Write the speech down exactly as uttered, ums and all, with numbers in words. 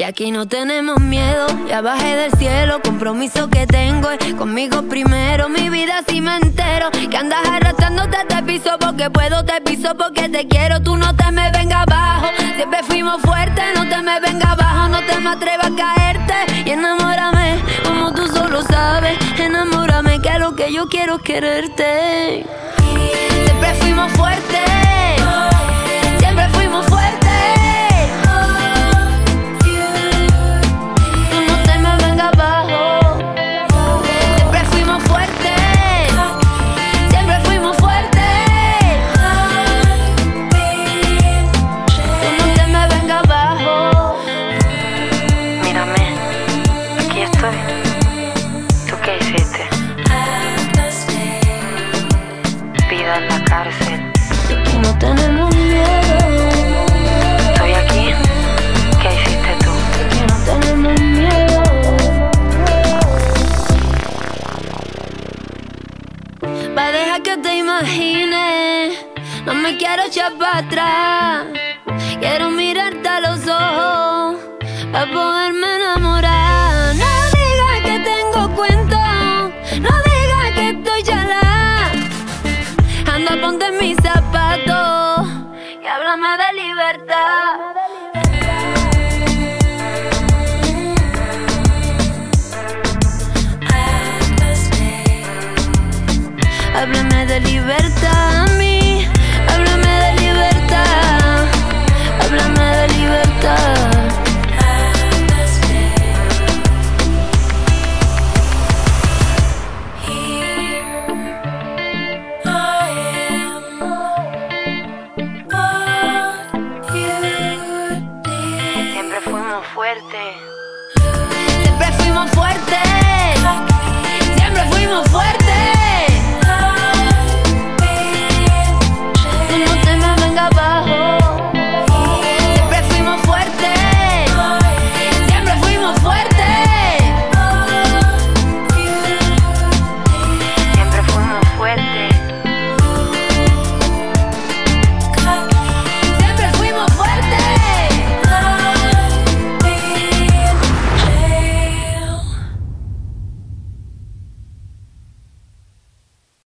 aquí no tenemos miedo. Ya bajé del cielo, compromiso que tengo es conmigo primero. Mi vida si me entero. Que andas arrastrándote, te piso porque puedo, te piso porque te quiero. Tú no te me vengas abajo, siempre fuimos fuertes. No te me vengas abajo, no te me atrevas a caerte. Y enamórame, como tú solo sabes. Enamórame, que lo que yo quiero es quererte. Siempre fuimos fuertes, siempre fuimos fuertes. Tú no te me vengas abajo. Siempre fuimos fuertes, siempre fuimos fuertes. Tú no te me vengas abajo. Mírame, aquí estoy. ¿Tú qué hiciste? Vida en la cárcel. Aquí no tenemos miedo. Estoy aquí. ¿Qué hiciste tú? Aquí no tenemos miedo. Va a dejar que te imagines. No me quiero echar para atrás. Quiero mirarte a los ojos para poderme enamorar. No digas que tengo cuento. No digas que estoy chalada. Anda, ponte en mis zapatos y háblame de libertad. Háblame de libertad.